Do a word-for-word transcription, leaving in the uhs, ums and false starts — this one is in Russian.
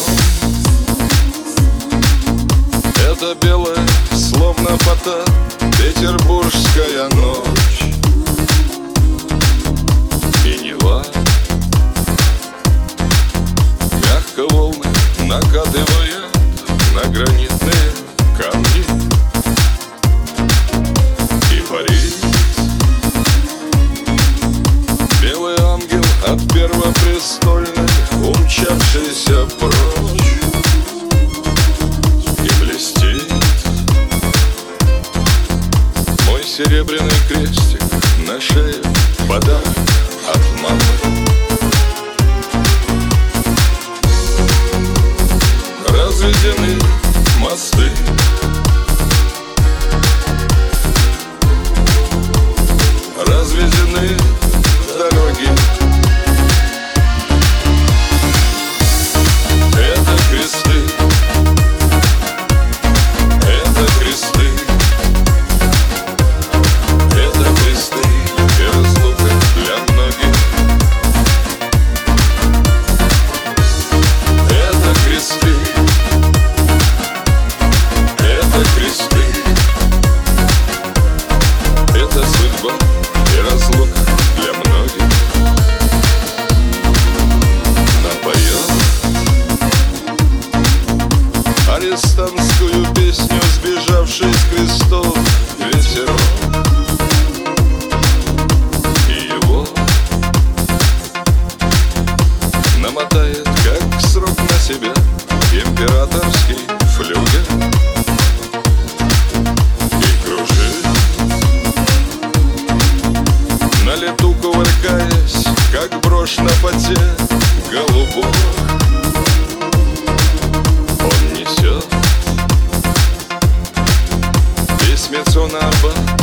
Это белая, словно фото, петербургская ночь. И Нева, мягко волны накатывает на гранитные камни. И парит белый ангел от первопрестольной, умчавшийся прочь. И блестит мой серебряный крестик на шее, подарок от мамы. Разведены мосты, разведены дороги. Это кресты, это кресты, это кресты и разлука для многих. Это кресты, это кресты, это судьба и разлука для многих. Напоем арестантскую песню, сбежавший с крестов ветерок. И его намотает, как срок, на себя императорский флюгер. И кружит на лету, кувыркаясь, как брошь на поте голубок. Он несет письмецо на Арбат